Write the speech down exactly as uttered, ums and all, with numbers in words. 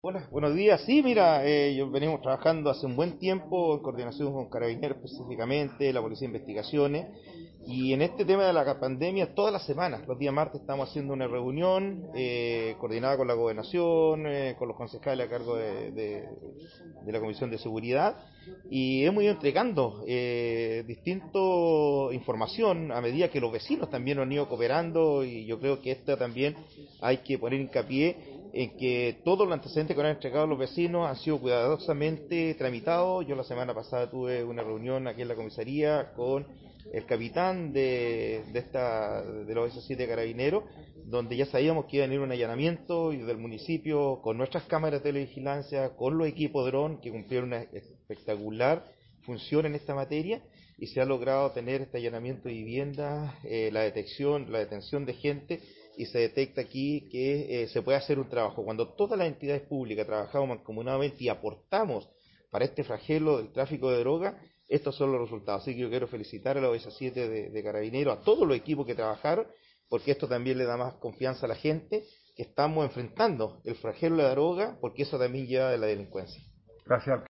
Hola, buenos días. Sí, mira, eh, yo venimos trabajando hace un buen tiempo en coordinación con Carabineros específicamente, la Policía de Investigaciones, y en este tema de la pandemia, todas las semanas, los días martes, estamos haciendo una reunión eh, coordinada con la Gobernación, eh, con los concejales a cargo de, de- de la Comisión de Seguridad, y hemos ido entregando eh, distinto información a medida que los vecinos también han ido cooperando, y yo creo que esta también hay que poner hincapié en que todos los antecedentes que nos han entregado los vecinos han sido cuidadosamente tramitados. Yo la semana pasada tuve una reunión aquí en la comisaría con el capitán de, de esta de los S siete Carabineros, donde ya sabíamos que iba a venir un allanamiento y del municipio con nuestras cámaras de televigilancia, con los equipos dron que cumplieron una espectacular función en esta materia, y se ha logrado tener este allanamiento de viviendas, eh, la detección, la detención de gente, y se detecta aquí que eh, se puede hacer un trabajo. Cuando todas las entidades públicas trabajamos mancomunadamente y aportamos para este flagelo del tráfico de droga, estos son los resultados. Así que yo quiero felicitar a la O S siete de, de Carabineros, a todos los equipos que trabajaron, porque esto también le da más confianza a la gente que estamos enfrentando el flagelo de la droga, porque eso también lleva de la delincuencia. Gracias.